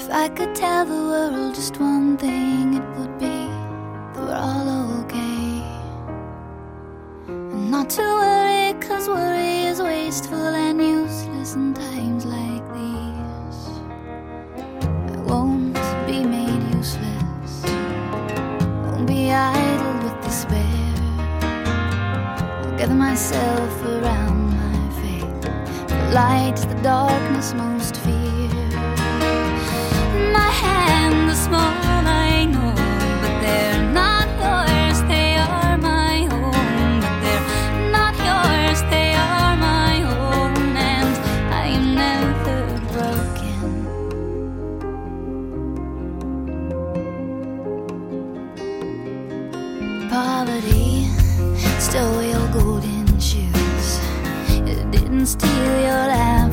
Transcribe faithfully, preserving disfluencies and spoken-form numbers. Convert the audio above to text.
If I could tell the world just one thing, it would be that we're all okay. And not to worry, cause worry is wasteful and useless in times like these. I won't be made useless, won't be idle with despair. I'll gather myself around my faith. The light is the darkness most fear. My hands are small, I know, but they're not yours, they are my own. But they're not yours, they are my own, and I am never broken. Poverty stole your golden shoes, it didn't steal your life.